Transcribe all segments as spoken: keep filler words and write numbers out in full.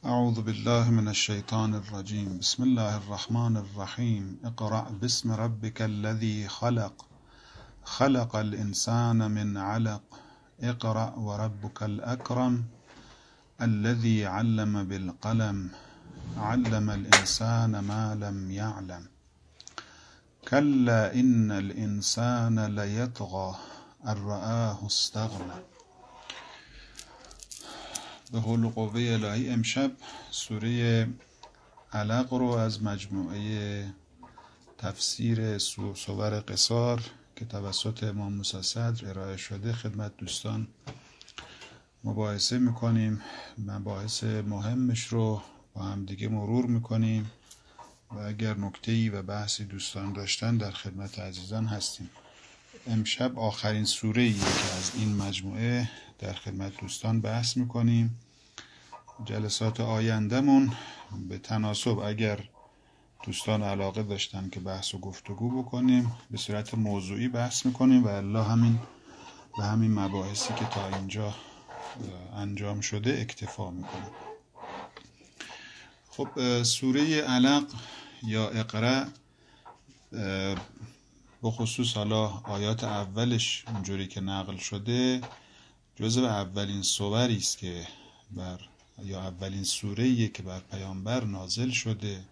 اعوذ بالله من الشیطان الرجیم. بسم الله الرحمن الرحیم. اقرأ باسم ربک الذی خلق خلق الانسان من علق اقرأ وربک الاکرم الذي علم بالقلم علم الانسان ما لم يعلم كلا ان الانسان لیطغی ان رآه استغنی. به حول و قوه الهی امشب سوره علق رو از مجموعه تفسیر سور قصار که توسط امام موسی صدر ارائه شده خدمت دوستان مباحثه میکنیم. مباحث مهمش رو با هم دیگه مرور میکنیم و اگر نکته‌ای و بحثی دوستان داشتن در خدمت عزیزان هستیم. امشب آخرین سوره‌ایه که از این مجموعه در خدمت دوستان بحث میکنیم. جلسات آیندهمون به تناسب اگر دوستان علاقه داشتن که بحث و گفتگو بکنیم به صورت موضوعی بحث میکنیم و الله همین به همین مباحثی که تا اینجا انجام شده اکتفا میکنیم. خب سوره علق یا اقرأ به خصوص حالا آیات اولش اونجوری که نقل شده جزو اولین سوری است که بر یا اولین سوره‌ایه که بر پیامبر نازل شده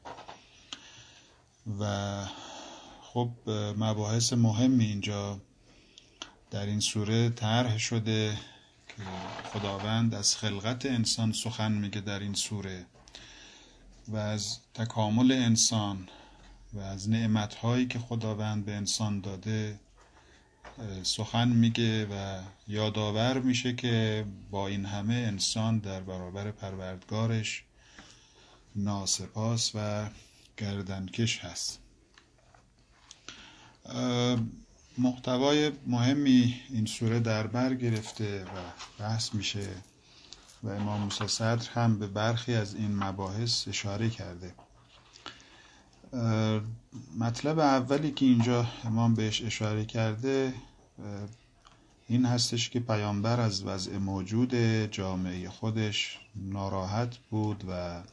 و خب مباحث مهمی اینجا در این سوره طرح شده که خداوند از خلقت انسان سخن میگه در این سوره و از تکامل انسان و از نعمت‌هایی که خداوند به انسان داده سخن میگه و یادآور میشه که با این همه انسان در برابر پروردگارش ناسپاس و گردنکش هست. محتوای مهمی این سوره در بر گرفته و بحث میشه و امام موسی صدر هم به برخی از این مباحث اشاره کرده. مطلب اولی که اینجا امام بهش اشاره کرده این هستش که پیامبر از وضع موجود جامعه خودش ناراحت بود و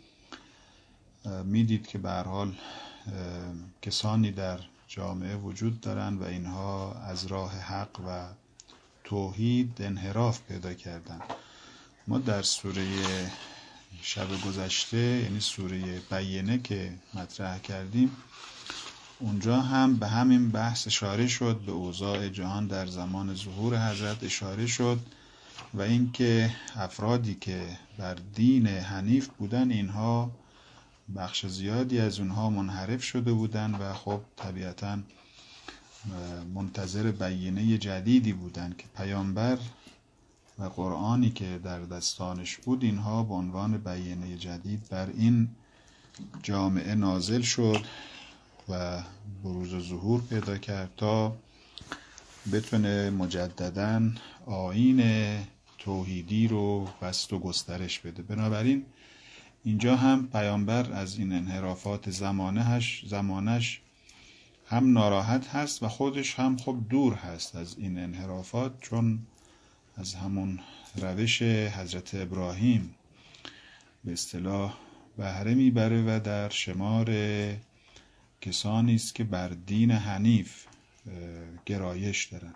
میدید که به هر حال کسانی در جامعه وجود دارن و اینها از راه حق و توحید انحراف پیدا کردن. ما در سوره شب گذشته یعنی سوره بینه که مطرح کردیم اونجا هم به همین بحث اشاره شد، به اوضاع جهان در زمان ظهور حضرت اشاره شد و اینکه افرادی که بر دین حنیف بودن اینها بخش زیادی از اونها منحرف شده بودن و خب طبیعتاً منتظر بینه جدیدی بودن که پیامبر و قرآنی که در دستانش بود اینها به عنوان بینه جدید بر این جامعه نازل شد و بروز و ظهور پیدا کرد تا بتونه مجدداً آیین توحیدی رو بسط و گسترش بده. بنابراین اینجا هم پیامبر از این انحرافات زمانهش زمانش هم ناراحت هست و خودش هم خب دور هست از این انحرافات، چون از همون روش حضرت ابراهیم به اصطلاح بهره میبره و در شمار کسانی است که بر دین حنیف گرایش دارن.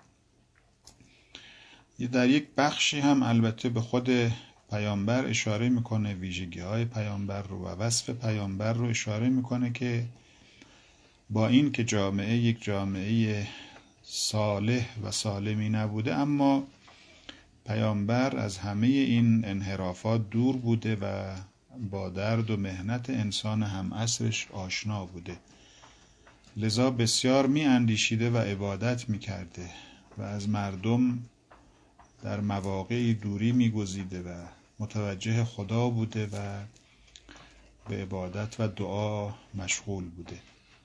در یک بخشی هم البته به خود پیامبر اشاره میکنه، ویژگی های پیامبر رو و وصف پیامبر رو اشاره میکنه که با این که جامعه یک جامعه صالح و سالمی نبوده اما پیامبر از همه این انحرافات دور بوده و با درد و محنت انسان هم عصرش آشنا بوده، لذا بسیار می اندیشیده و عبادت می کرده و از مردم در مواقعی دوری می گزیده و متوجه خدا بوده و به عبادت و دعا مشغول بوده.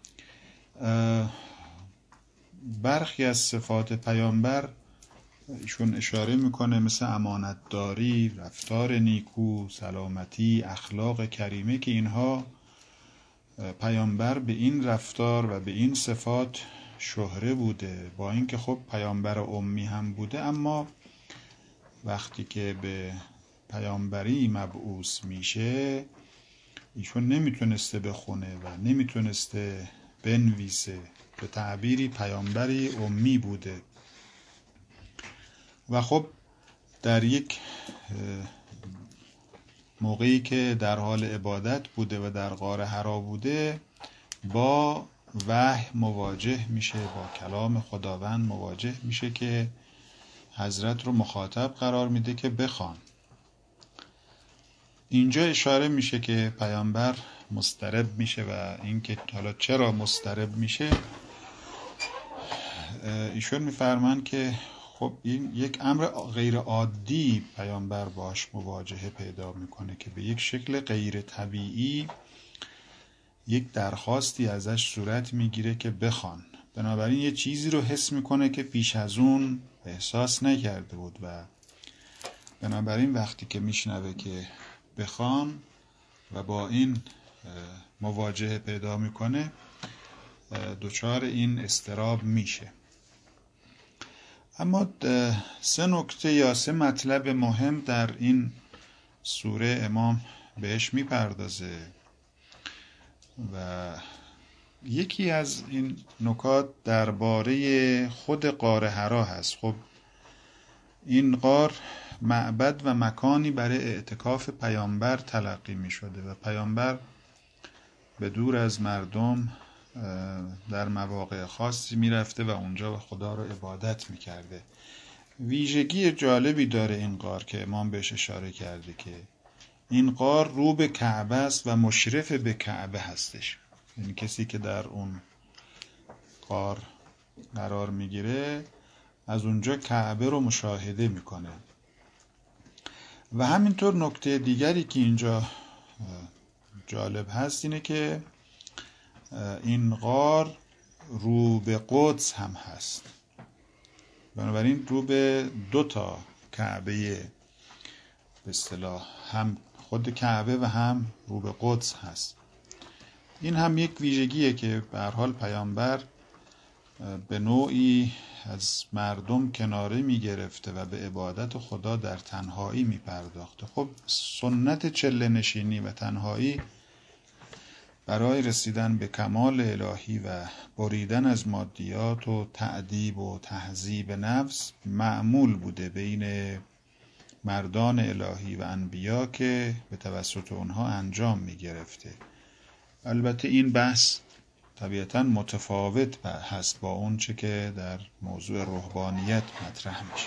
برخی از صفات پیامبر ایشون اشاره میکنه مثل امانتداری، رفتار نیکو، سلامتی، اخلاق کریمه که اینها پیامبر به این رفتار و به این صفات شهره بوده، با اینکه خب پیامبر امی هم بوده اما وقتی که به پیامبری مبعوث میشه، ایشون نمیتونسته بخونه و نمیتونسته بنویسه، به تعبیری پیامبری امی بوده و خب در یک موقعی که در حال عبادت بوده و در غار حرا بوده با وحی مواجه میشه، با کلام خداوند مواجه میشه که حضرت رو مخاطب قرار میده که بخوان. اینجا اشاره میشه که پیامبر مضطرب میشه و اینکه حالا چرا مضطرب میشه ایشون میفرمان که خب این یک امر غیر عادی پیامبر باش مواجهه پیدا میکنه که به یک شکل غیر طبیعی یک درخواستی ازش صورت میگیره که بخوان. بنابراین یه چیزی رو حس میکنه که پیش از اون احساس نکرده بود و بنابراین وقتی که میشنوه که بخوان و با این مواجهه پیدا میکنه دچار این اضطراب میشه. اما سه نکته یا سه مطلب مهم در این سوره امام بهش میپردازه و یکی از این نکات درباره خود غار حرا هست. خب این غار معبد و مکانی برای اعتکاف پیامبر تلقی می شده و پیامبر به دور از مردم در مواقع خاصی می رفته و اونجا خدا رو عبادت می کرده. ویژگی جالبی داره این غار که امام بهش اشاره کرده که این غار رو به کعبه است و مشرف به کعبه هستش. یعنی کسی که در اون غار قرار میگیره از اونجا کعبه رو مشاهده میکنه. و همینطور نکته دیگری که اینجا جالب هست اینه که این غار رو به قدس هم هست. بنابراین رو به دو تا کعبه به اصطلاح هم خود کعبه و هم رو به قدس هست. این هم یک ویژگیه که به هر حال پیامبر به نوعی از مردم کناره می گرفته و به عبادت خدا در تنهایی می پرداخته. خب سنت چله نشینی و تنهایی برای رسیدن به کمال الهی و بریدن از مادیات و تأدیب و تهذیب نفس معمول بوده بین مردان الهی و انبیا که به توسط اونها انجام می گرفته. البته این بحث طبیعتاً متفاوت هست با اون چه که در موضوع روحانیت مطرح میشه.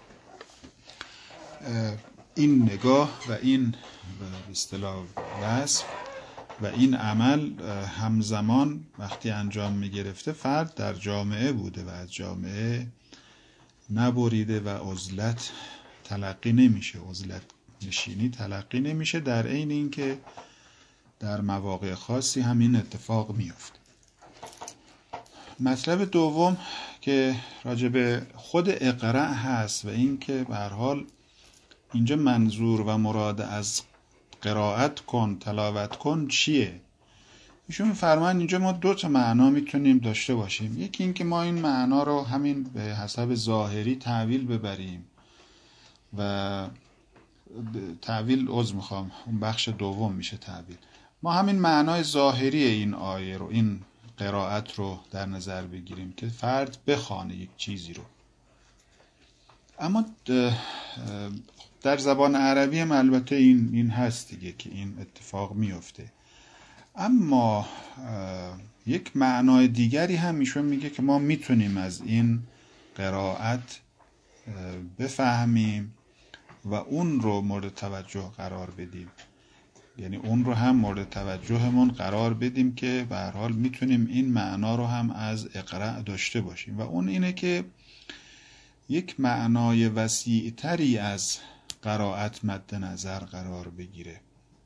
این نگاه و این به اصطلاح وصف و این عمل همزمان وقتی انجام میگرفته فرد در جامعه بوده و از جامعه نبریده و عزلت تلقی نمیشه، عزلت نشینی تلقی نمیشه، در عین اینکه در مواقع خاصی همین اتفاق میفته. مطلب دوم که راجب خود اقرأ هست و این که به هر حال اینجا منظور و مراد از قرائت کن، تلاوت کن چیه؟ ایشون فرمان اینجا ما دو تا معنا میتونیم داشته باشیم. یکی این که ما این معنا رو همین به حسب ظاهری تعویل ببریم و تعویل عذر میخوام اون بخش دوم میشه تعویل. ما همین معنای ظاهری این آیه رو، این قرائت رو در نظر بگیریم که فرد بخوانه یک چیزی رو. اما در زبان عربی هم البته این این هست دیگه که این اتفاق میفته. اما یک معنای دیگری هم ایشون میگه که ما میتونیم از این قرائت بفهمیم و اون رو مورد توجه قرار بدیم. یعنی اون رو هم مورد توجهمون قرار بدیم که به هر حال میتونیم این معنا رو هم از اقرأ داشته باشیم و اون اینه که یک معنای وسیع‌تری از قرائت مد نظر قرار بگیره.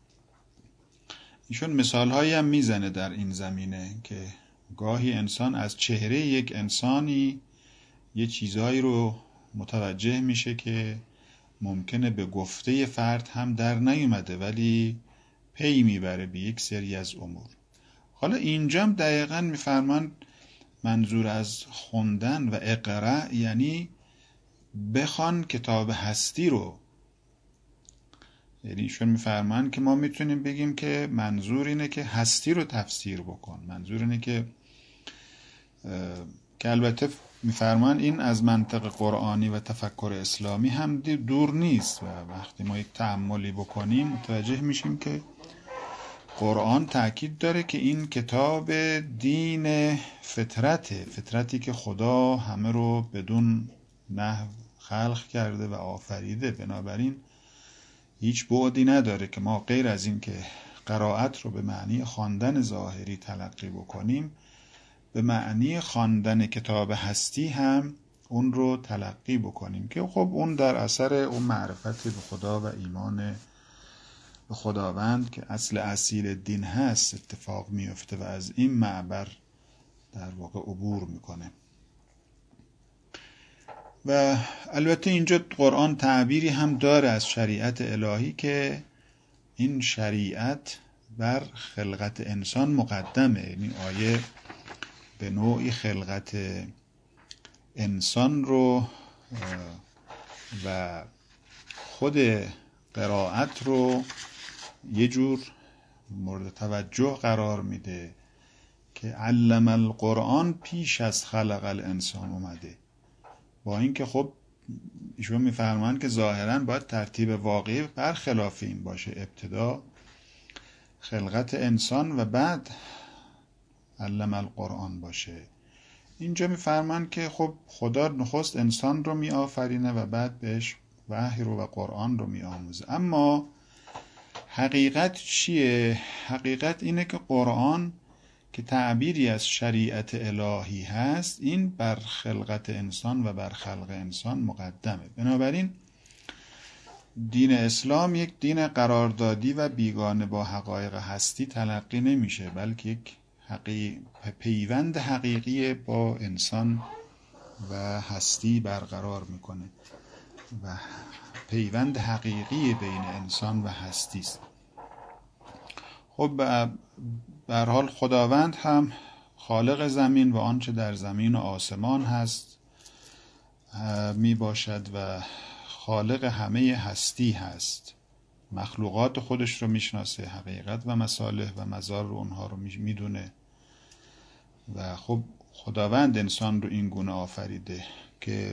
ایشون مثالهایی هم میزنه در این زمینه که گاهی انسان از چهره یک انسانی یه چیزایی رو متوجه میشه که ممکنه به گفته فرد هم در نیومده ولی پی میبره به یک سری از امور. حالا اینجا هم دقیقاً میفرمان منظور از خوندن و اقرأ یعنی بخوان کتاب هستی رو. یعنی ایشون میفرمان که ما میتونیم بگیم که منظور اینه که هستی رو تفسیر بکن، منظور اینه که که البته میفرمان این از منطق قرآنی و تفکر اسلامی هم دور نیست و وقتی ما یک تأملی بکنیم متوجه میشیم که قرآن تأکید داره که این کتاب دین فطرته، فطرتی که خدا همه رو بدون نحو خلق کرده و آفریده. بنابراین هیچ بعدی نداره که ما غیر از این که قرائت رو به معنی خواندن ظاهری تلقی بکنیم، به معنی خواندن کتاب هستی هم اون رو تلقی بکنیم که خب اون در اثر اون معرفت به خدا و ایمان به خداوند که اصل اصیل دین هست اتفاق میفته و از این معبر در واقع عبور میکنه. و البته اینجا قرآن تعبیری هم داره از شریعت الهی که این شریعت بر خلقت انسان مقدمه. این آیه به نوعی خلقت انسان رو و خود قرائت رو یه جور مورد توجه قرار میده که علم القرآن پیش از خلق الانسان اومده، با اینکه خب ایشون میفرمان که ظاهراً باید ترتیب واقعی برخلاف این باشه، ابتدا خلقت انسان و بعد علم القرآن باشه. اینجا میفرمان که خب خدا نخست انسان رو می آفرینه و بعد بهش وحی رو و قرآن رو می آموزه. اما حقیقت چیه؟ حقیقت اینه که قرآن که تعبیری از شریعت الهی هست، این بر خلقت انسان و بر خلق انسان مقدمه. بنابراین دین اسلام یک دین قراردادی و بیگانه با حقایق هستی تلقی نمیشه، بلکه یک حقیق... پیوند حقیقی با انسان و هستی برقرار میکنه و پیوند حقیقی بین انسان و هستی است. خب به هر حال خداوند هم خالق زمین و آنچه در زمین و آسمان هست می باشد و خالق همه هستی هست، مخلوقات خودش رو میشناسه، حقیقت و مصالح و مزار رو اونها رو میدونه و خب خداوند انسان رو این گونه آفریده که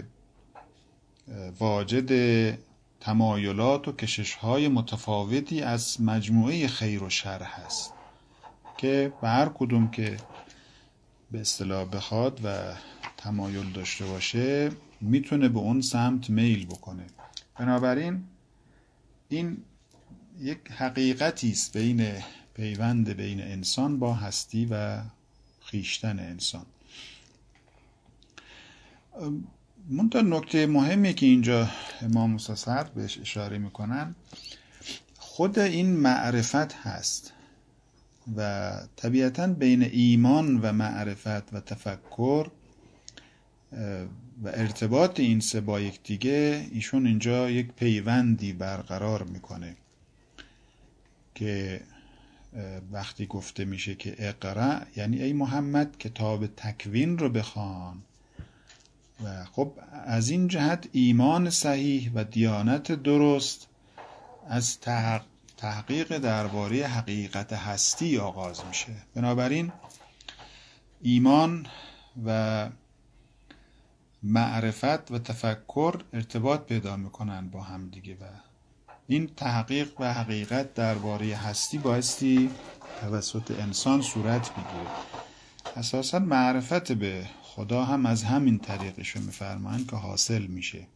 واجد تمایلات و کشش‌های متفاوتی از مجموعه خیر و شر هست که به هر کدوم که به اصطلاح بخواد و تمایل داشته باشه میتونه به اون سمت میل بکنه. بنابراین این یک حقیقتی است بین پیوند بین انسان با هستی و خویشتن انسان. منتها نکته مهمی که اینجا امام موسی صدر بهش اشاره میکنن خود این معرفت هست و طبیعتاً بین ایمان و معرفت و تفکر و ارتباط این سه با یک دیگه ایشون اینجا یک پیوندی برقرار میکنه که وقتی گفته میشه که اقرأ یعنی ای محمد کتاب تکوین رو بخوان و خب از این جهت ایمان صحیح و دیانت درست از تحقیق درباره حقیقت هستی آغاز میشه. بنابراین ایمان و معرفت و تفکر ارتباط پیدا میکنن با هم دیگه و این تحقیق و حقیقت درباره هستی بایستی توسط انسان صورت بگیره. اساساً معرفت به خدا هم از همین طریقشو میفرمان که حاصل میشه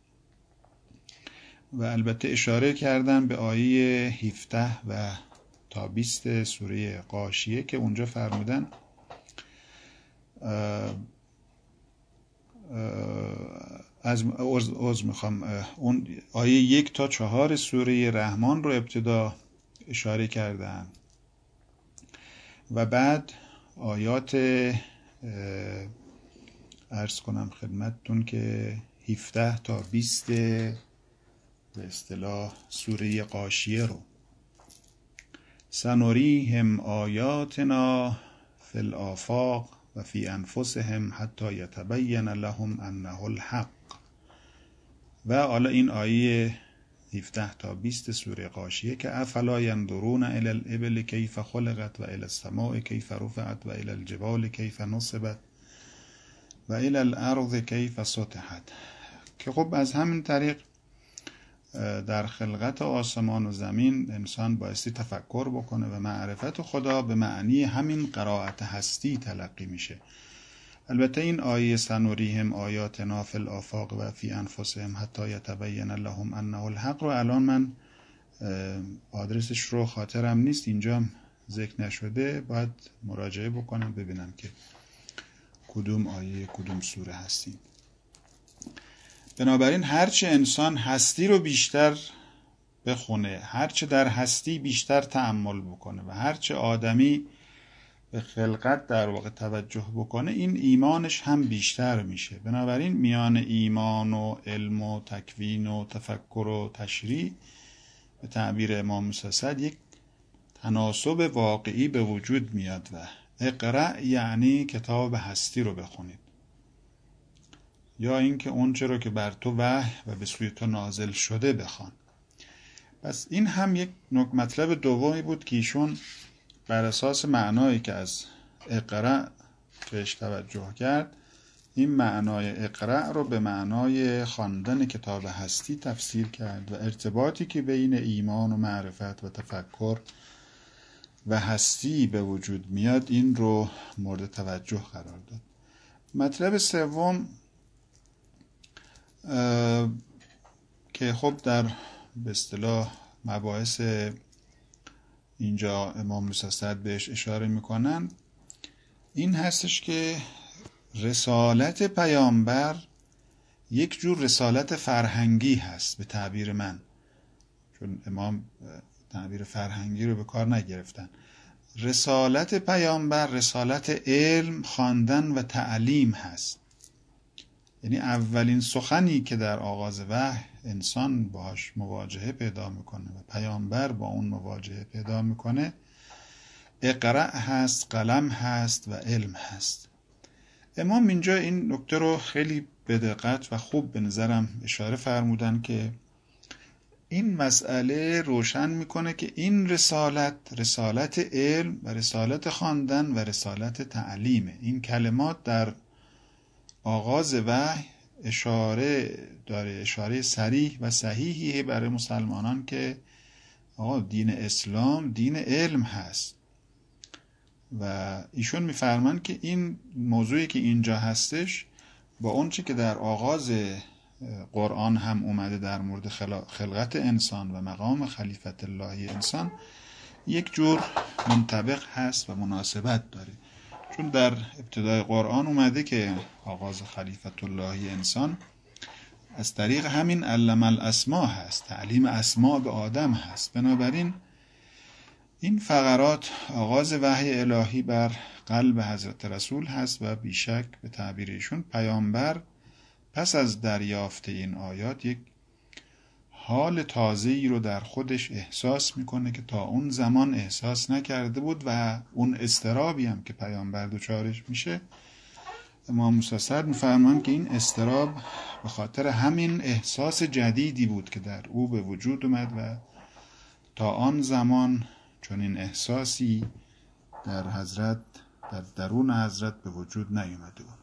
و البته اشاره کردن به آیه هفده و تا بیست سوره غاشیه که اونجا فرمودن از عذر میخوام اون آیه یک تا چهار سوره رحمان رو ابتدا اشاره کردن و بعد آیات عرض کنم خدمتتون که هفده تا بیست به اصطلاح سوره غاشیه رو سنریهم آیاتنا فی الآفاق و فی انفسهم حتی یتبین لهم انه الحق و حالا این آیه هفده تا بیست سوره غاشیه که افلا ینظرون الی الابل کیف خلقت و الی السماء کیف رفعت و الی الجبال کیف نصبت و الی الارض کیف سطحت، که خب از همین طریق در خلقت آسمان و زمین انسان بایستی تفکر بکنه و معرفت خدا به معنی همین قرائت هستی تلقی میشه. البته این آیه سنوریهم آیاتنا فی الآفاق و فی انفسهم حتی یتبین لهم انه الحق رو الان من آدرسش رو خاطرم نیست، اینجا ذکر نشده، باید مراجعه بکنم ببینم که کدوم آیه کدوم سوره هستیم. بنابراین هرچه انسان هستی رو بیشتر بخونه، هرچه در هستی بیشتر تأمل بکنه و هرچه آدمی به خلقت در واقع توجه بکنه، این ایمانش هم بیشتر میشه. بنابراین میان ایمان و علم و تکوین و تفکر و تشریع به تعبیر امام موسی اسد یک تناسب واقعی به وجود میاد و اقرأ یعنی کتاب هستی رو بخونید، یا اینکه اون چه رو که بر تو وحی و به سوی تو نازل شده بخوان. پس این هم یک مطلب دومی بود که ایشون بر اساس معنایی که از اقرأ بهش توجه کرد، این معنای اقرأ رو به معنای خواندن کتاب هستی تفسیر کرد و ارتباطی که بین ایمان و معرفت و تفکر و هستی به وجود میاد این رو مورد توجه قرار داد. مطلب سوم که خب در به اصطلاح مباحث اینجا امام موسی اسد بهش اشاره میکنن این هستش که رسالت پیامبر یک جور رسالت فرهنگی هست به تعبیر من، چون امام تعبیر فرهنگی رو به کار نگرفتن. رسالت پیامبر رسالت علم، خواندن و تعلیم هست. یعنی اولین سخنی که در آغاز وحی انسان باهاش مواجهه پیدا میکنه و پیامبر با اون مواجهه پیدا میکنه اقرأ هست، قلم هست و علم هست. امام اینجا این نکته رو خیلی به دقت و خوب به نظرم اشاره فرمودن که این مسئله روشن میکنه که این رسالت رسالت علم و رسالت خواندن و رسالت تعلیمه. این کلمات در آغاز وحی اشاره داره، اشاره صریح و صحیحی برای مسلمانان که آقا دین اسلام دین علم هست و ایشون میفرمان که این موضوعی که اینجا هستش با اون چی که در آغاز قرآن هم اومده در مورد خلقت انسان و مقام خلیفت اللهی انسان یک جور منطبق هست و مناسبت داره. چون در ابتدای قرآن اومده که آغاز خلیفت اللهی انسان از طریق همین علم الاسماء هست، تعلیم اسماء به آدم هست. بنابراین این فقرات آغاز وحی الهی بر قلب حضرت رسول هست و بیشک به تعبیر ایشون پیامبر پس از دریافت این آیات یک حال تازه‌ای رو در خودش احساس میکنه که تا اون زمان احساس نکرده بود و اون اضطرابی هم که پیامبر دچارش میشه، امام موسی اسد میفرمان که این اضطراب به خاطر همین احساس جدیدی بود که در او به وجود اومد و تا آن زمان چون این احساسی در حضرت در درون حضرت به وجود نیومده بود.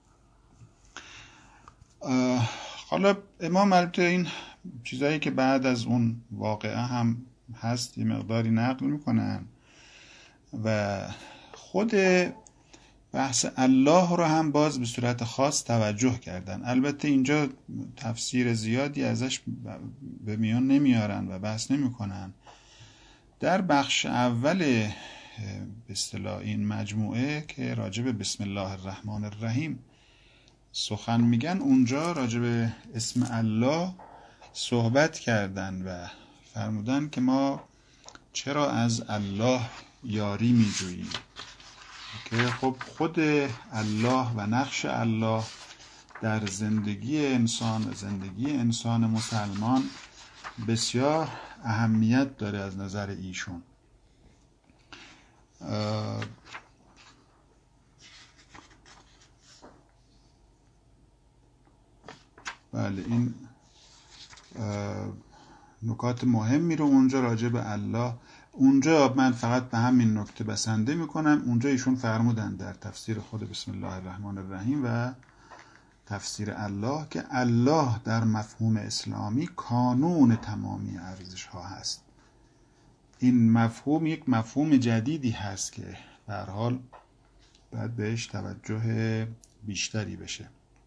حالا امام البته این چیزایی که بعد از اون واقعه هم هست یه مقداری نقل میکنن و خود بحث الله رو هم باز به صورت خاص توجه کردن. البته اینجا تفسیر زیادی ازش به میان نمیارن و بحث نمیکنن. در بخش اول به اصطلاح این مجموعه که راجع به بسم الله الرحمن الرحیم سخن میگن، اونجا راجع به اسم الله صحبت کردن و فرمودن که ما چرا از الله یاری میجوییم، که خب خود الله و نقش الله در زندگی انسان، زندگی انسان مسلمان بسیار اهمیت داره از نظر ایشون. بله این نکات مهمی رو اونجا راجع به الله، اونجا من فقط به همین نکته بسنده میکنم. اونجا ایشون فرمودن در تفسیر خود بسم الله الرحمن الرحیم و تفسیر الله که الله در مفهوم اسلامی کانون تمامی ارزش ها هست. این مفهوم یک مفهوم جدیدی هست که به هر حال باید بهش توجه بیشتری بشه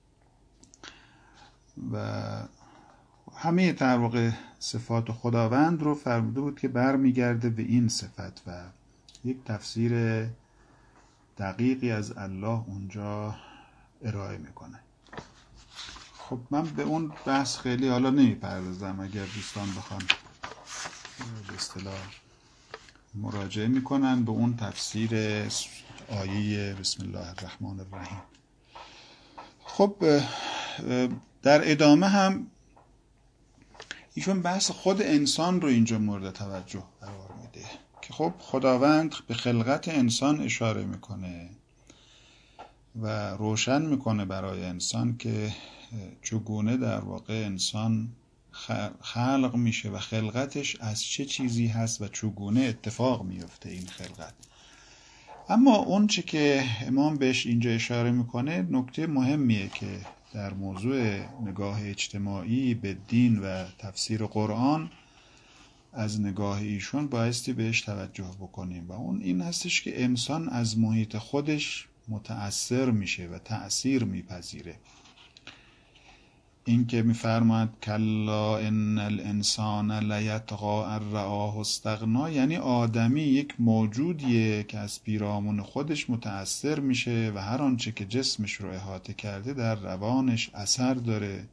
و همه در واقع صفات خداوند رو فرموده بود که برمیگرده به این صفت و یک تفسیر دقیقی از الله اونجا ارائه میکنه. خب من به اون بحث خیلی حالا نمیپردازم، اگر دوستان بخوان به اصطلاح مراجعه میکنن به اون تفسیر آیه بسم الله الرحمن الرحیم. خب در ادامه هم ایشون بحث خود انسان رو اینجا مورد توجه قرار میده که خب خداوند به خلقت انسان اشاره میکنه و روشن میکنه برای انسان که چگونه در واقع انسان خلق میشه و خلقتش از چه چیزی هست و چگونه اتفاق میفته این خلقت. اما اون چی که امام بهش اینجا اشاره میکنه نکته مهمیه که در موضوع نگاه اجتماعی به دین و تفسیر قرآن از نگاه ایشون بایستی بهش توجه بکنیم و اون این هستش که انسان از محیط خودش متأثر میشه و تأثیر میپذیره. این که میفرماد کلا ان الانسان لیطغی ان رآه استغنا، یعنی آدمی یک موجودیه که از پیرامون خودش متأثر میشه و هر آنچه که جسمش رو احاطه کرده در روانش اثر داره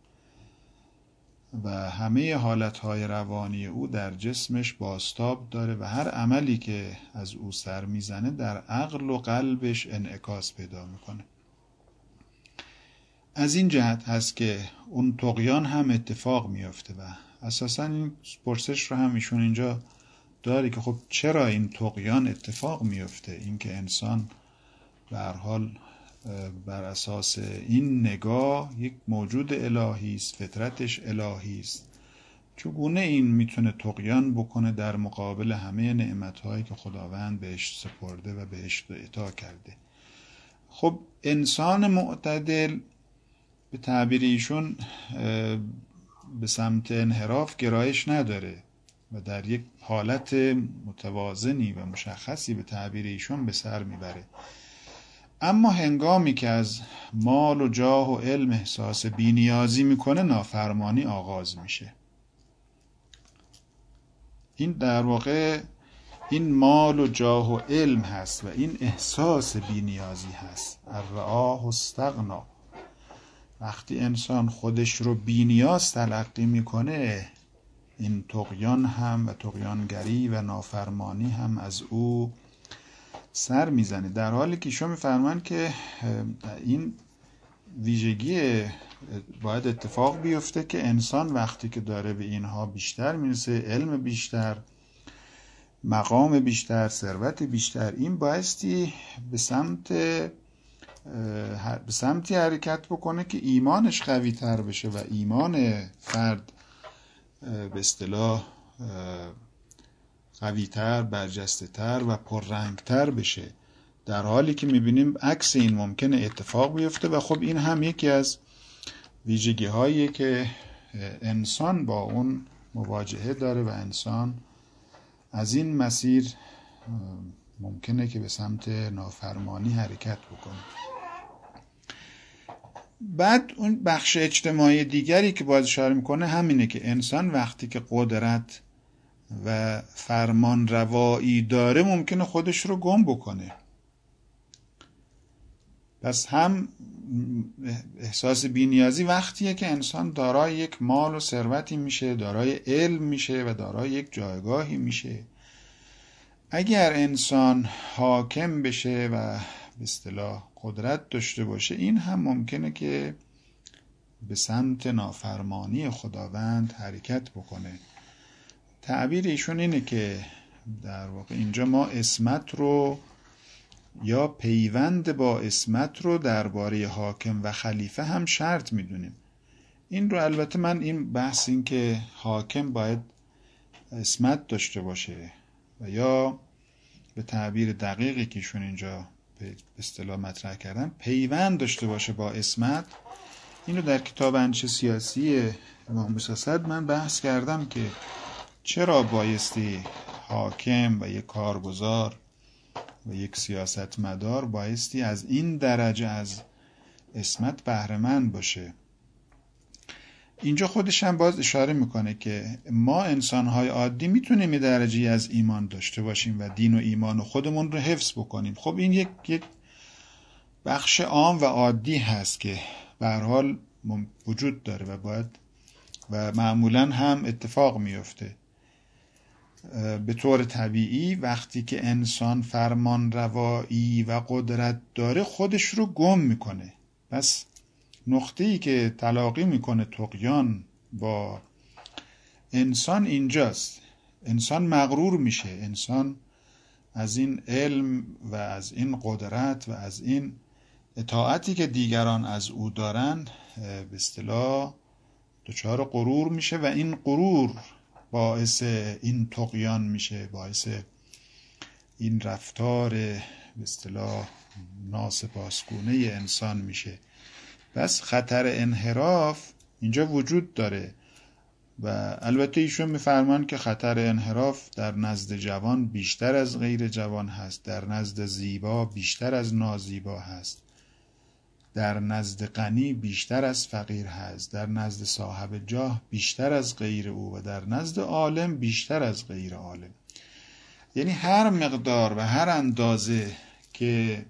و همه حالتهای روانی او در جسمش بازتاب داره و هر عملی که از او سر میزنه در عقل و قلبش انعکاس پیدا میکنه. از این جهت هست که اون طغیان هم اتفاق میافته و اساسا این پرسش رو هم ایشون اینجا داره که خب چرا این طغیان اتفاق میافته؟ این که انسان به هر حال بر اساس این نگاه یک موجود الهی است، فطرتش الهی است، چگونه این میتونه طغیان بکنه در مقابل همه نعمت‌هایی که خداوند بهش سپرده و بهش عطا کرده؟ خب انسان معتدل به تعبیر ایشون به سمت انحراف گرایش نداره و در یک حالت متوازنی و مشخصی به تعبیر ایشون به سر میبره. اما هنگامی که از مال و جاه و علم احساس بی‌نیازی میکنه نافرمانی آغاز میشه. این در واقع این مال و جاه و علم هست و این احساس بی‌نیازی هست. الرآه استغنا. وقتی انسان خودش رو بی‌نیاز تلقی میکنه این طغیان هم و طغیانگری و نافرمانی هم از او سر میزنه، در حالی که ایشون میفرمان که این ویژگی باید اتفاق بیفته که انسان وقتی که داره به اینها بیشتر میرسه، علم بیشتر، مقام بیشتر، ثروت بیشتر، این بایستی به سمت به سمتی حرکت بکنه که ایمانش قوی تر بشه و ایمان فرد به اصطلاح قوی تر، برجسته تر و پررنگ تر بشه، در حالی که میبینیم عکس این ممکنه اتفاق بیفته. و خب این هم یکی از ویژگی هایی که انسان با اون مواجهه داره و انسان از این مسیر ممکنه که به سمت نافرمانی حرکت بکنه. بعد اون بخش اجتماعی دیگری که باید اشاره میکنه همینه که انسان وقتی که قدرت و فرمان روایی داره ممکنه خودش رو گم بکنه. پس هم احساس بی‌نیازی وقتیه که انسان دارای یک مال و ثروتی میشه، دارای علم میشه و دارای یک جایگاهی میشه. اگر انسان حاکم بشه و به اصطلاح قدرت داشته باشه، این هم ممکنه که به سمت نافرمانی خداوند حرکت بکنه. تعبیر ایشون اینه که در واقع اینجا ما عصمت رو یا پیوند با عصمت رو درباره حاکم و خلیفه هم شرط میدونیم. این رو البته من این بحث این که حاکم باید عصمت داشته باشه و یا به تعبیر دقیقی که ایشون اینجا به اصطلاح مطرح کردن پیوند داشته باشه با عصمت. اینو در کتاب اندیشه سیاسی امام موسی صدر من بحث کردم که چرا بایستی حاکم و یک کارگزار و یک سیاستمدار بایستی از این درجه از عصمت بهره مند باشه. اینجا خودش هم باز اشاره میکنه که ما انسانهای عادی میتونیم یه درجه از ایمان داشته باشیم و دین و ایمان و خودمون رو حفظ بکنیم. خب این یک یک بخش عام و عادی هست که به هر حال وجود داره و باید و معمولا هم اتفاق میفته. به طور طبیعی وقتی که انسان فرمان روایی و قدرت داره خودش رو گم میکنه. پس نقطه‌ای که تلاقی میکنه طغیان با انسان اینجاست. انسان مغرور میشه، انسان از این علم و از این قدرت و از این اطاعتی که دیگران از او دارن به اصطلاح دچار غرور میشه و این غرور باعث این طغیان میشه، باعث این رفتار به اصطلاح ناسپاسگونه انسان میشه. پس خطر انحراف اینجا وجود داره و البته ایشون میفرمان که خطر انحراف در نزد جوان بیشتر از غیر جوان هست، در نزد زیبا بیشتر از نازیبا هست، در نزد غنی بیشتر از فقیر هست، در نزد صاحب جاه بیشتر از غیر او و در نزد عالم بیشتر از غیر عالم. یعنی هر مقدار و هر اندازه که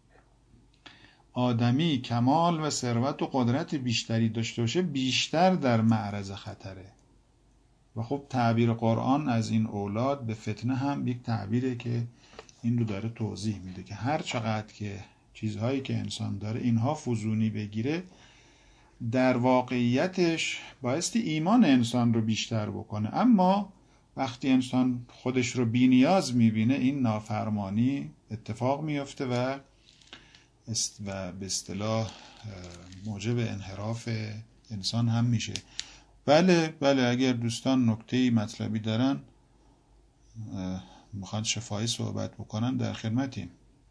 آدمی کمال و ثروت و قدرت بیشتری داشته باشه بیشتر در معرض خطره. و خب تعبیر قرآن از این اولاد به فتنه هم یک تعبیره که این رو داره توضیح میده که هر چقدر که چیزهایی که انسان داره اینها فزونی بگیره در واقعیتش بایستی ایمان انسان رو بیشتر بکنه، اما وقتی انسان خودش رو بی نیاز میبینه این نافرمانی اتفاق میفته و و به اصطلاح موجب انحراف انسان هم میشه. بله بله اگر دوستان نکته‌ای مطلبی دارن میخوان شفاهی صحبت بکنن در خدمتیم.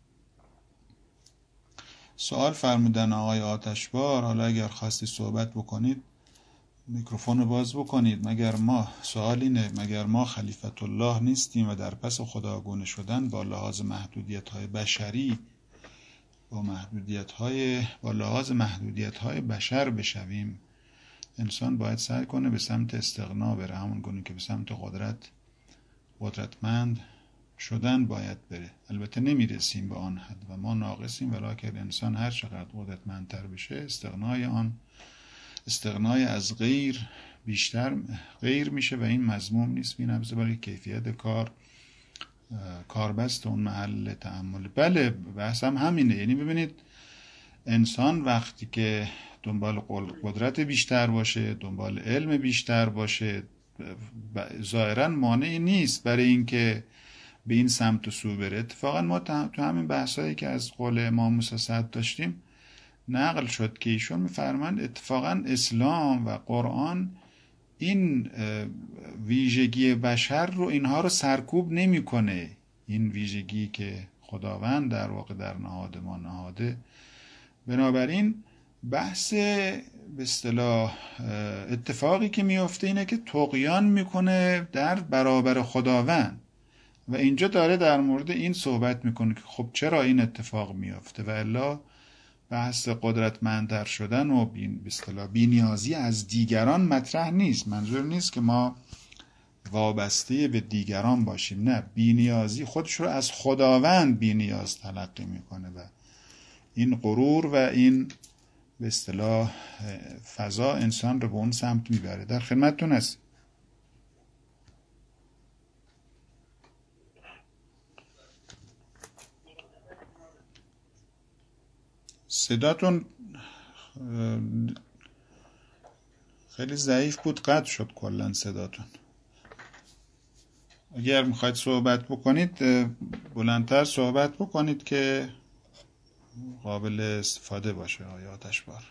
سوال فرمودن آقای آتشبار، حالا اگر خواستی صحبت بکنید میکروفون رو باز بکنید. مگر ما سوال اینه مگر ما خلیفت الله نیستیم و در پس خداگونه شدن با لحاظ محدودیت‌های بشری با محدودیت‌های با لحاظ محدودیت‌های بشر بشویم؟ انسان باید سعی کنه به سمت استغنا بره، همون گونه که به سمت قدرت قدرتمند شدن باید بره. البته نمیرسیم به آن حد و ما ناقصیم، ولیکن انسان هر چقدر قدرتمندتر بشه استغنای آن استغنای از غیر بیشتر غیر میشه و این مذموم نیست، بینبزه برای کیفیت کار کاربست اون محل تأمل. بله بحث هم همینه. یعنی ببینید انسان وقتی که دنبال قدرت بیشتر باشه، دنبال علم بیشتر باشه، ظاهرا مانعی نیست برای اینکه به این سمت و سو بره. اتفاقا ما تو همین بحثایی که از قول امام موسی صدر داشتیم نقل شد که ایشون میفرمایند اتفاقا اسلام و قرآن این ویژگی بشر رو اینها رو سرکوب نمیکنه. این ویژگی که خداوند در واقع در نهاد ما نهاده. بنابراین بحث به اصطلاح اتفاقی که میفته اینه که طغیان میکنه در برابر خداوند و اینجا داره در مورد این صحبت میکنه که خب چرا این اتفاق میفته و الا بحث قدرتمندتر شدن و به اصطلاح بی‌نیازی از دیگران مطرح نیست. منظور نیست که ما وابسته به دیگران باشیم، نه، بی‌نیازی خودش رو از خداوند بی‌نیاز تلقی میکنه و این غرور و این به اصطلاح فضا انسان رو به اون سمت میبره. در خدمتتون هست. صداتون خیلی ضعیف بود، قطع شد کلا صداتون. اگر میخواید صحبت بکنید بلندتر صحبت بکنید که قابل استفاده باشه. آقای آتشبار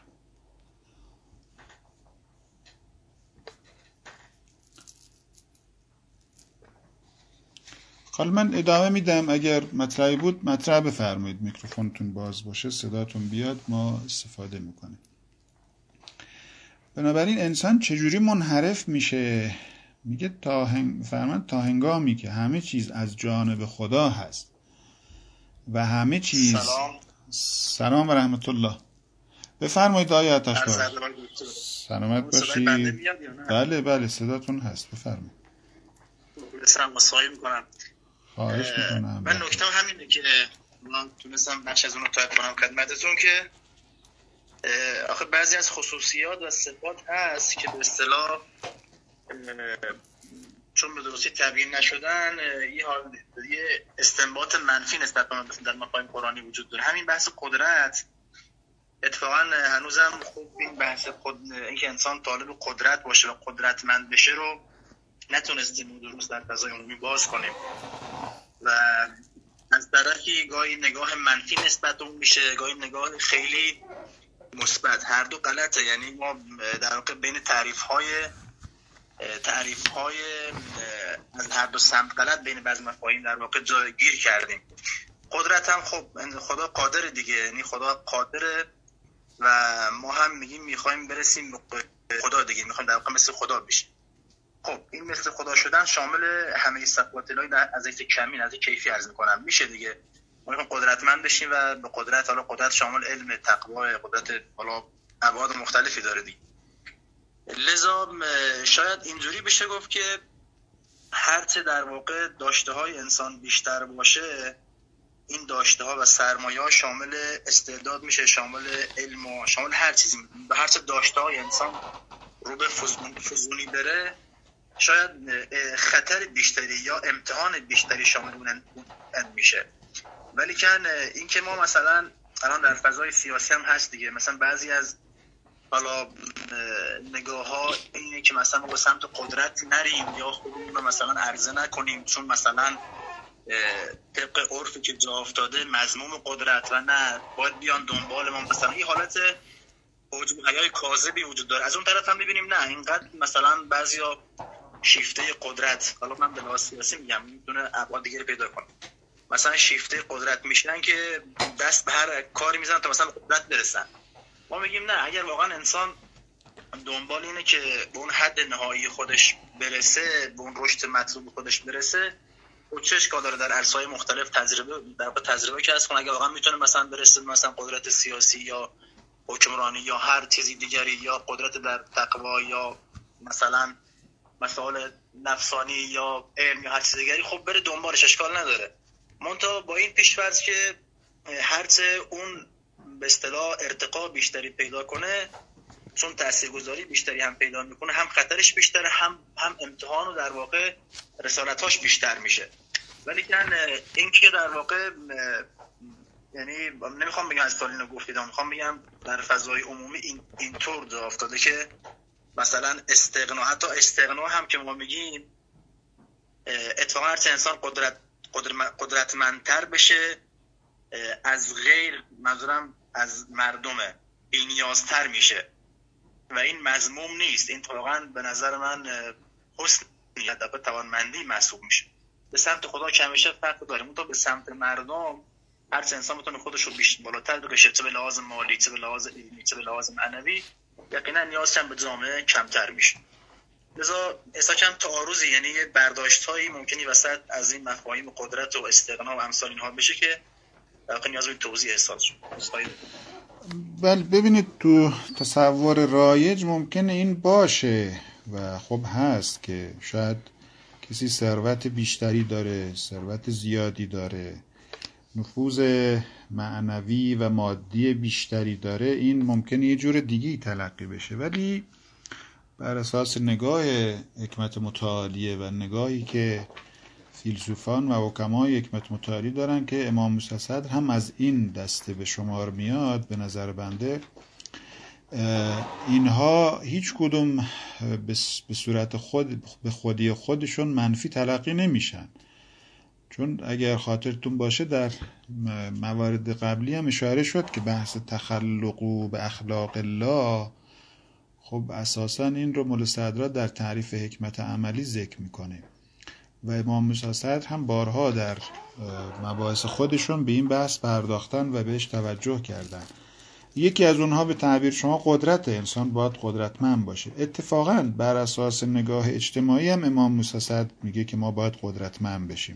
حالا من ادامه میدم، اگر مطلبی بود مطرح بفرمایید، میکروفونتون باز باشه صداتون بیاد ما استفاده میکنیم. بنابراین انسان چجوری منحرف میشه؟ میگه تا هنگ... فرمان تا هنگامی که همه چیز از جانب خدا هست و همه چیز. سلام سلام و رحمت الله. بفرمایید آقای آتشبار. سلامت باشید. بله بله صداتون هست، بفرمایید. بسیار مصاحبه میکنم. خواهش میکنم. من نکته همینه که من تونستم بخش از اون رو تایپ کنم خدمتتون که آخه بعضی از خصوصیات و صفات هست که به اصطلاح چون به درستی تبیین نشدن یه حال یه استنباط منفی نسبت به در مفاهیم قرآنی وجود داره. همین بحث قدرت اتفاقا هنوزم خوب این بحث خود اینکه انسان طالب قدرت باشه و قدرتمند بشه رو نتونستیم درست در فضای عمومی باز کنیم و از طرفی گاهی نگاه منفی نسبت اون میشه، گاهی نگاه خیلی مثبت. هر دو غلطه. یعنی ما در واقع بین تعریف‌های تعریف‌های از هر دو سمت غلط بین بعضی مفاهیم در واقع جایگیر کردیم. قدرت هم خب خدا قادر دیگه، یعنی خدا قادره و ما هم میگیم میخوایم برسیم به خدا دیگه، میخوایم در واقع مثل خدا بشیم. خب این مثل خدا شدن شامل همه صفات الهی از حیث کمی از حیث کیفی عرض میکنم میشه دیگه. ما میخوایم قدرتمند بشیم و به قدرت، حالا قدرت شامل علم، تقوا، قدرت حالا ابعاد مختلفی داره دیگه. لذا شاید اینجوری بشه گفت که هرچه در واقع داشته های انسان بیشتر باشه، این داشته ها و سرمایه ها شامل استعداد میشه، شامل علم و شامل هر چیزی. به هرچه داشته های انسان رو به فزونی بره، شاید خطر بیشتری یا امتحان بیشتری شامل اون میشه. ولی کن این که ما مثلا الان در فضای سیاسی هم هست دیگه، مثلا بعضی از حالا نگاه ها اینه که مثلا ما به سمت قدرت نریم یا خودمون رو مثلا عرضه نکنیم چون مثلا طبق عرفی که جا افتاده مذموم قدرت و نه باید بیان دنبال ما. مثلا این حالت حجم حیای کاذبی وجود داره. از اون طرف هم ببینیم نه اینقدر مثلا بعضیا شیفته قدرت، حالا من به لحاظ سیاسی میگم، میتونه ابعاد دیگه پیدا کنه. مثلا شیفته قدرت میشن که دست به هر کاری میزنن تا مثلا قدرت برسن. ما میگیم نه، اگر واقعا انسان دنبال اینه که به اون حد نهایی خودش برسه، به اون رشد مطلوب خودش برسه، و چه اشکال داره در عرصه‌های مختلف تجربه در واقع تجربه که اصلا اگر واقعا میتونه مثلا برسه مثلا قدرت سیاسی یا حکمرانی یا هر چیزی دیگری یا قدرت در تقوا یا مثلا مسائل نفسانی یا علم یا هر چیز دیگری، خب بره دنبالش، اشکال نداره. منتها با این پیش‌فرض که هرچه اون به اصطلاح ارتقا بیشتری پیدا کنه، چون تاثیرگذاری بیشتری هم پیدا میکنه، هم خطرش بیشتره، هم هم امتحان و در واقع رسالتاش بیشتر میشه. ولی که این که در واقع یعنی نمیخوام بگم از سالینو گفتید، میخوام بگم در فضای عمومی این اینطور جا افتاده که مثلا استغنا، حتی استغنا هم که ما میگیم اتفاقا هرچه انسان قدرت قدرتمندتر بشه از غیر، منظورم از مردمه، بی‌نیازتر میشه و این مذموم نیست. این واقعا به نظر من حسن یا توانمندی محسوب میشه. به سمت خدا که همیشه فرق داره، اون تو به سمت مردم هر انسان میتونه خودش رو بیشتر بالاتر بکشه، چه به لحاظ مالی، چه به لحاظ علمی، چه به لحاظ معنوی، یقینا نیاز هم به جامعه کمتر میشه. لذا اصلا کم تعارضی، یعنی یه برداشت‌هایی ممکنی وسط از این مفاهیم قدرت و استغنا و امثال اینها بشه که واقعا نیاز به توضیح احساس شد. بله ببینید تو تصور رایج ممکنه این باشه و خب هست که شاید کسی ثروت بیشتری داره، ثروت زیادی داره، نفوذ معنوی و مادی بیشتری داره، این ممکنه یه جور دیگه تلقی بشه. ولی بر اساس نگاه حکمت متعالیه و نگاهی که فیلسوفان و حکمای حکمت متعالی دارن که امام موسی صدر هم از این دسته به شمار میاد، به نظر بنده اینها هیچ کدوم به صورت خود به خودی خودشون منفی تلقی نمیشن. چون اگر خاطرتون باشه در موارد قبلی هم اشاره شد که بحث تخلق به اخلاق الله، خب اساسا این رو مولا صدرا در تعریف حکمت عملی ذکر میکنه و امام موسی صدر هم بارها در مباحث خودشون به این بحث پرداختن و بهش توجه کردن. یکی از اونها به تعبیر شما قدرت، انسان باید قدرتمند باشه. اتفاقاً بر اساس نگاه اجتماعی هم امام موسی صدر میگه که ما باید قدرتمند بشیم،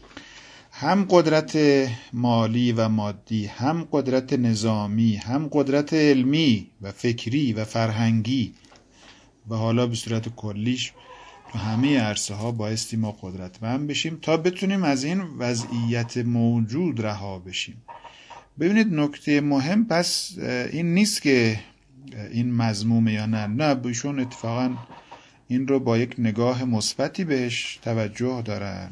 هم قدرت مالی و مادی، هم قدرت نظامی، هم قدرت علمی و فکری و فرهنگی و حالا به صورت کلیش تو همه عرصه ها بایستی ما قدرتمند بشیم تا بتونیم از این وضعیت موجود رها بشیم. ببینید نکته مهم پس این نیست که این مذمومه یا نه، نه بهشون اتفاقا این رو با یک نگاه مثبتی بهش توجه دارن،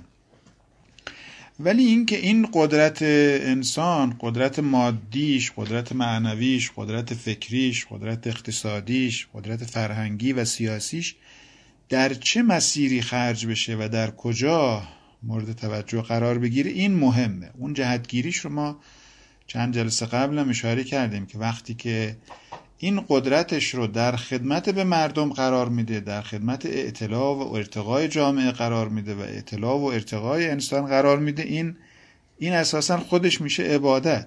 ولی این که این قدرت انسان، قدرت مادیش، قدرت معنویش، قدرت فکریش، قدرت اقتصادیش، قدرت فرهنگی و سیاسیش در چه مسیری خرج بشه و در کجا مورد توجه قرار بگیره این مهمه. اون جهتگیریش رو ما چند جلسه قبل هم اشاره کردیم که وقتی که این قدرتش رو در خدمت به مردم قرار میده، در خدمت اطلاع و ارتقای جامعه قرار میده و اطلاع و ارتقای انسان قرار میده، این این اساسا خودش میشه عبادت.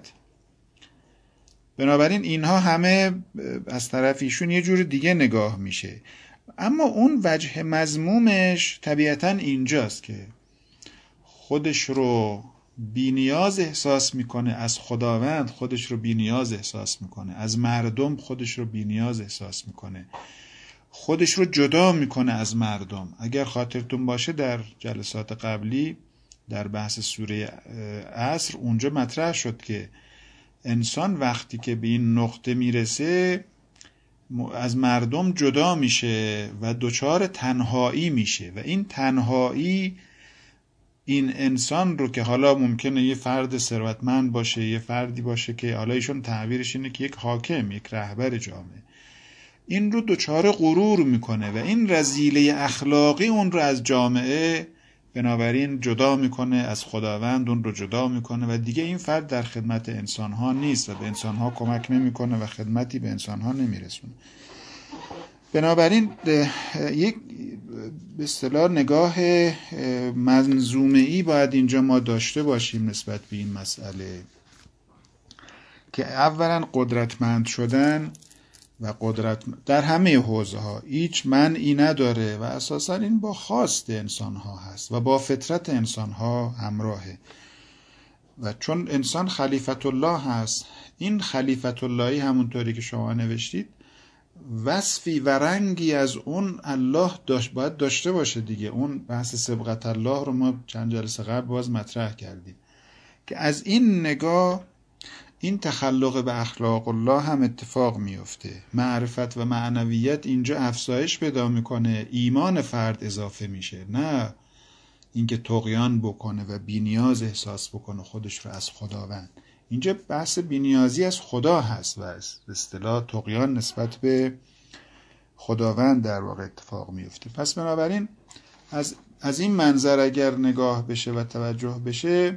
بنابراین اینها همه از طرف ایشون یه جور دیگه نگاه میشه. اما اون وجه مذمومش طبیعتا اینجاست که خودش رو بی‌نیاز احساس میکنه از خداوند، خودش رو بی‌نیاز احساس میکنه از مردم، خودش رو بی‌نیاز احساس میکنه، خودش رو جدا میکنه از مردم. اگر خاطرتون باشه در جلسات قبلی در بحث سوره عصر اونجا مطرح شد که انسان وقتی که به این نقطه میرسه از مردم جدا میشه و دچار تنهایی میشه و این تنهایی این انسان رو که حالا ممکنه یه فرد ثروتمند باشه، یه فردی باشه که حالا ایشون تعبیرش اینه که یک حاکم، یک رهبر جامعه، این رو دچار غرور میکنه و این رذیله اخلاقی اون رو از جامعه بنابراین جدا میکنه، از خداوند اون رو جدا میکنه و دیگه این فرد در خدمت انسانها نیست و به انسانها کمک نمیکنه و خدمتی به انسانها نمیرسونه. بنابراین یک به اصطلاح نگاه منظومه‌ای باید اینجا ما داشته باشیم نسبت به این مسئله که اولا قدرتمند شدن و قدرت در همه حوزه ها هیچ منعی نداره و اساسا این با خواست انسان ها هست و با فطرت انسان ها همراهه و چون انسان خلیفت الله هست، این خلیفت اللهی همونطوری که شما نوشتید وصفی و رنگی از اون الله داشت باید داشته باشه دیگه. اون بحث سبقت الله رو ما چند جلسه قبل باز مطرح کردیم که از این نگاه این تخلق به اخلاق الله هم اتفاق میفته، معرفت و معنویت اینجا افزایش پیدا میکنه، ایمان فرد اضافه میشه، نه اینکه طغیان بکنه و بی‌نیاز احساس بکنه خودش رو از خداوند. اینجا بحث بی‌نیازی از خدا هست و به اصطلاح طغیان نسبت به خداوند در واقع اتفاق میفته. پس بنابراین از از این منظر اگر نگاه بشه و توجه بشه،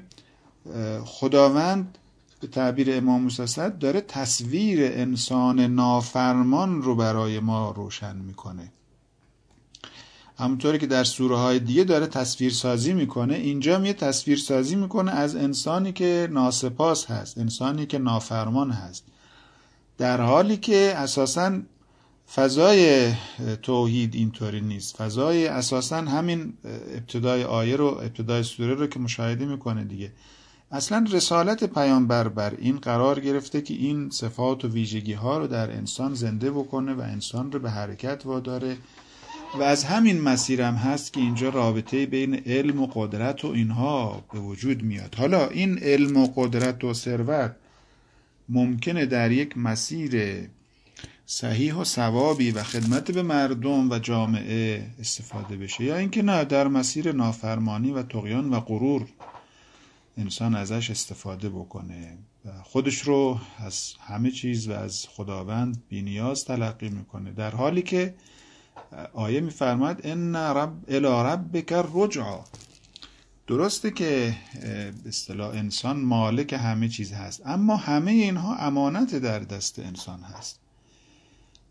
خداوند به تعبیر امام موسی صدر داره تصویر انسان نافرمان رو برای ما روشن میکنه. همونطوری که در سوره های دیگه داره تصویر سازی میکنه، اینجا میه تصویر سازی میکنه از انسانی که ناسپاس هست، انسانی که نافرمان هست، در حالی که اساساً فضای توحید اینطوری نیست. فضای اساساً همین ابتدای آیه رو، ابتدای سوره رو که مشاهده میکنه دیگه، اصلا رسالت پیامبر بر این قرار گرفته که این صفات و ویژگی ها رو در انسان زنده بکنه و انسان رو به حرکت واداره و از همین مسیر هم هست که اینجا رابطه بین علم و قدرت و اینها به وجود میاد. حالا این علم و قدرت و ثروت ممکنه در یک مسیر صحیح و صوابی و خدمت به مردم و جامعه استفاده بشه، یا اینکه نه در مسیر نافرمانی و طغیان و غرور انسان ازش استفاده بکنه و خودش رو از همه چیز و از خداوند بی‌نیاز تلقی میکنه، در حالی که آیه میفرماد ان رب الی ربک الرجعا. درسته که به اصطلاح انسان مالک همه چیز هست، اما همه اینها امانت در دست انسان هست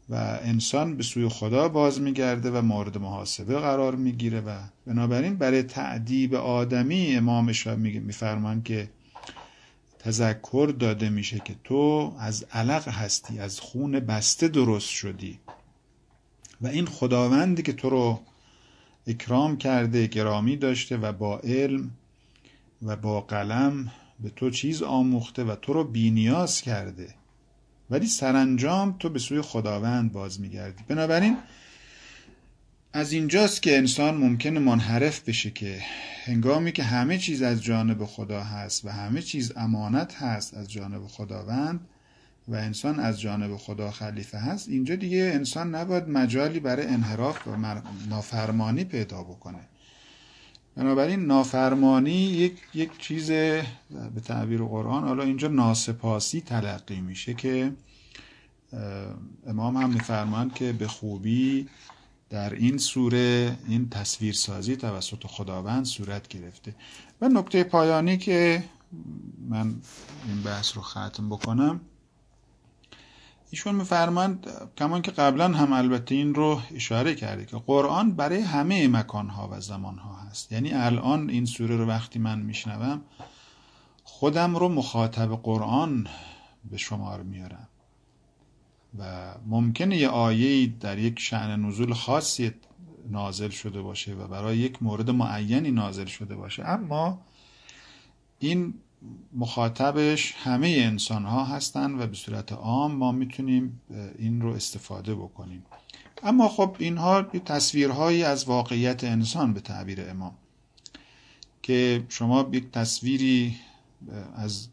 و انسان به سوی خدا باز میگرده و مورد محاسبه قرار میگیره. و بنابراین برای تأدیب آدمی امام شاه میفرمان که تذکر داده میشه که تو از علق هستی، از خون بسته درست شدی و این خداوندی که تو رو اکرام کرده، گرامی داشته و با علم و با قلم به تو چیز آموخته و تو رو بی‌نیاز کرده، ولی سرانجام تو به سوی خداوند باز میگردی. بنابراین از اینجاست که انسان ممکنه منحرف بشه که هنگامی که همه چیز از جانب خدا هست و همه چیز امانت هست از جانب خداوند و انسان از جانب خدا خلیفه هست، اینجا دیگه انسان نباید مجالی برای انحراف و نافرمانی پیدا بکنه. بنابراین نافرمانی یک یک چیز به تعبیر قرآن حالا اینجا ناسپاسی تلقی میشه که امام هم میفرمان که به خوبی در این سوره این تصویرسازی توسط خداوند صورت گرفته. و نکته پایانی که من این بحث رو ختم بکنم، ایشون میفرماند کمان که قبلا هم البته این رو اشاره کرده که قرآن برای همه مکانها و زمانها هست. یعنی الان این سوره رو وقتی من میشنوم خودم رو مخاطب قرآن به شمار میارم و ممکنه یه آیه‌ای در یک شأن نزول خاصی نازل شده باشه و برای یک مورد معینی نازل شده باشه، اما این مخاطبش همه انسان ها هستن و به صورت عام ما میتونیم این رو استفاده بکنیم. اما خب اینها تصویرهایی از واقعیت انسان به تعبیر امام، که شما یک تصویری از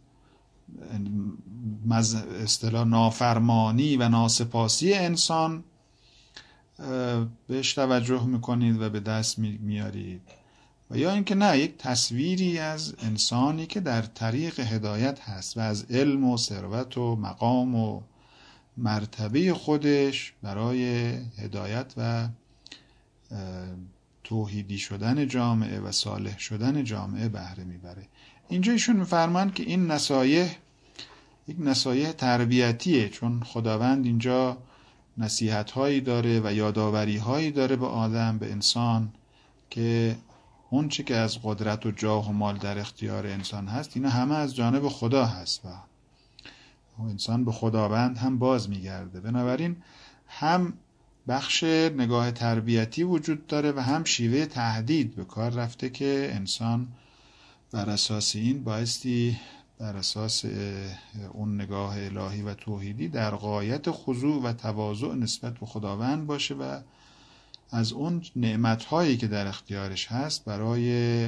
اصطلاح نافرمانی و ناسپاسی انسان بهش توجه میکنید و به دست میارید، و یا اینکه نه، یک تصویری از انسانی که در طریق هدایت هست و از علم و ثروت و مقام و مرتبه خودش برای هدایت و توحیدی شدن جامعه و صالح شدن جامعه بهره میبره. اینجا ایشون میفرمان که این نصایح یک نصایح تربیتیه، چون خداوند اینجا نصیحت هایی داره و یادآوری هایی داره به آدم، به انسان، که اون چی که از قدرت و جاه و مال در اختیار انسان هست اینا همه از جانب خدا هست و انسان به خداوند هم باز میگرده. بنابراین هم بخش نگاه تربیتی وجود داره و هم شیوه تهدید به کار رفته که انسان بر اساس این بایستی بر اساس اون نگاه الهی و توحیدی در غایت خضوع و تواضع نسبت به خداوند باشه و از اون نعمت‌هایی که در اختیارش هست برای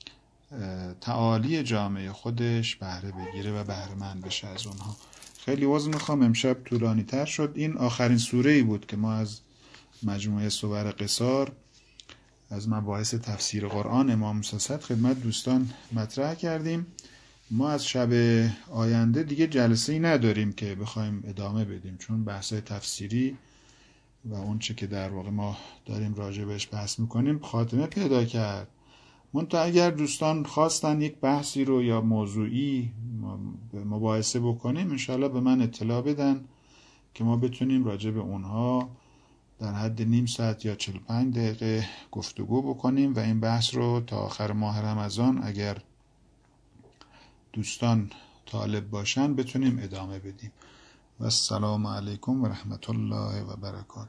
تعالی جامعه خودش بهره بگیره و بهره‌مند بشه از اونها. خیلی عذر میخوام امشب طولانی تر شد. این آخرین سوره‌ای بود که ما از مجموعه صور قصار از مباحث تفسیر قرآن امام موسی صدر خدمت دوستان مطرح کردیم. ما از شب آینده دیگه جلسه‌ای نداریم که بخوایم ادامه بدیم، چون بحث تفسیری و اون چه که در واقع ما داریم راجع بهش بحث میکنیم خاتمه پیدا کرد. منتها اگر دوستان خواستن یک بحثی رو یا موضوعی مباحثه بکنیم انشاءالله به من اطلاع بدن که ما بتونیم راجع به اونها در حد نیم ساعت یا چهل و پنج دقیقه گفتگو بکنیم و این بحث رو تا آخر ماه رمضان اگر دوستان طالب باشن بتونیم ادامه بدیم. و السلام علیکم و رحمت الله و برکاته.